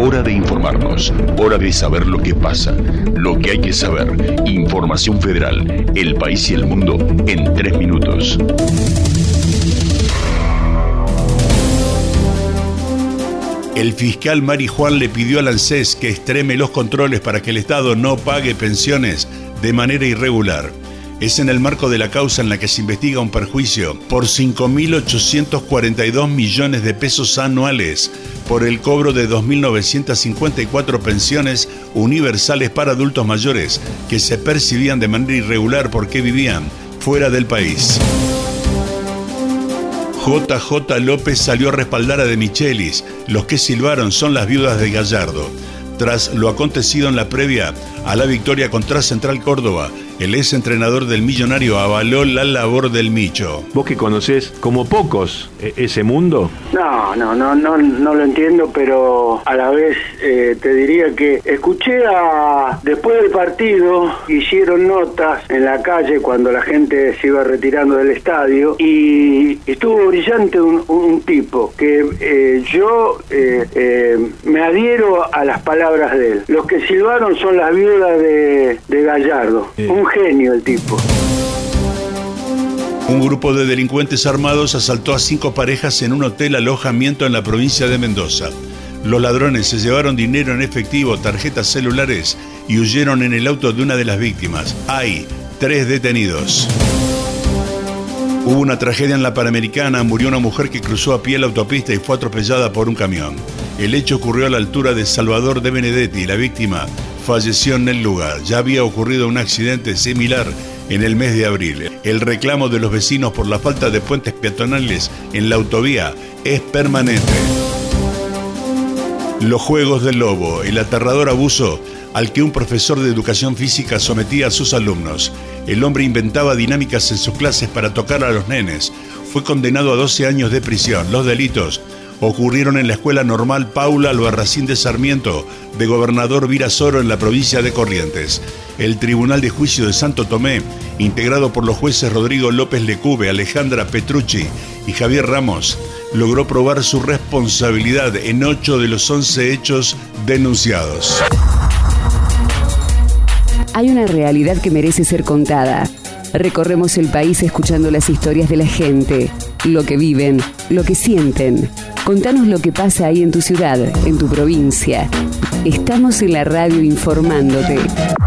Hora de informarnos, hora de saber lo que pasa, lo que hay que saber. Información Federal, el país y el mundo en 3 minutos. El fiscal Mari Juan le pidió al ANSES que extreme los controles para que el Estado no pague pensiones de manera irregular. Es en el marco de la causa en la que se investiga un perjuicio por 5.842 millones de pesos anuales por el cobro de 2.954 pensiones universales para adultos mayores que se percibían de manera irregular porque vivían fuera del país. JJ López salió a respaldar a De Michelis. Los que silbaron son las viudas de Gallardo. Tras lo acontecido en la previa a la victoria contra Central Córdoba, el ex entrenador del Millonario avaló la labor del Micho. Vos que conocés como pocos ese mundo. No lo entiendo, pero a la vez te diría que escuché después del partido, hicieron notas en la calle cuando la gente se iba retirando del estadio y estuvo brillante un tipo que yo me adhiero a las palabras de él. Los que silbaron son las viudas de Gallardo. Un genio el tipo. Un grupo de delincuentes armados asaltó a 5 parejas en un hotel alojamiento en la provincia de Mendoza. Los ladrones se llevaron dinero en efectivo, tarjetas celulares y huyeron en el auto de una de las víctimas. Hay 3 detenidos. Hubo una tragedia en la Panamericana, murió una mujer que cruzó a pie la autopista y fue atropellada por un camión. El hecho ocurrió a la altura de Salvador de Benedetti. La víctima falleció en el lugar. Ya había ocurrido un accidente similar en el mes de abril. El reclamo de los vecinos por la falta de puentes peatonales en la autovía es permanente. Los Juegos del Lobo, el aterrador abuso al que un profesor de educación física sometía a sus alumnos. El hombre inventaba dinámicas en sus clases para tocar a los nenes. Fue condenado a 12 años de prisión. Los delitos ocurrieron en la Escuela Normal Paula Albarracín de Sarmiento, de Gobernador Virasoro, en la provincia de Corrientes. El Tribunal de Juicio de Santo Tomé, integrado por los jueces Rodrigo López Lecube, Alejandra Petrucci y Javier Ramos, logró probar su responsabilidad en 8 de los 11 hechos denunciados. Hay una realidad que merece ser contada. Recorremos el país escuchando las historias de la gente, lo que viven, lo que sienten. Contanos lo que pasa ahí en tu ciudad, en tu provincia. Estamos en la radio informándote.